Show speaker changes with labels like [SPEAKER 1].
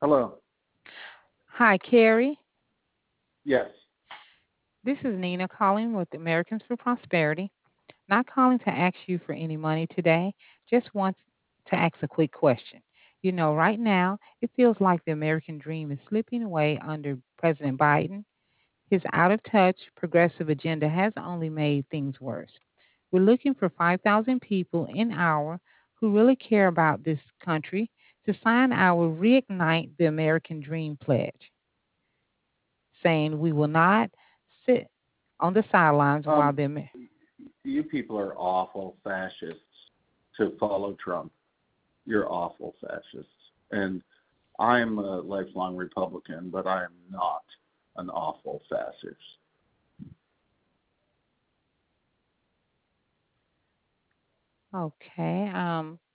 [SPEAKER 1] Hello.
[SPEAKER 2] Hi, Carrie.
[SPEAKER 1] Yes.
[SPEAKER 2] This is Nina calling with Americans for Prosperity. Not calling to ask you for any money today, just want to ask a quick question. Right now, it feels like the American dream is slipping away under President Biden. His out of touch, progressive agenda has only made things worse. We're looking for 5,000 people in our who really care about this country to sign our Reignite the American Dream pledge, saying we will not sit on the sidelines while
[SPEAKER 1] Um,
[SPEAKER 2] the
[SPEAKER 1] you people are awful fascists to follow Trump. You're awful fascists. And I'm a lifelong Republican, but I am not an awful fascist.
[SPEAKER 2] Okay.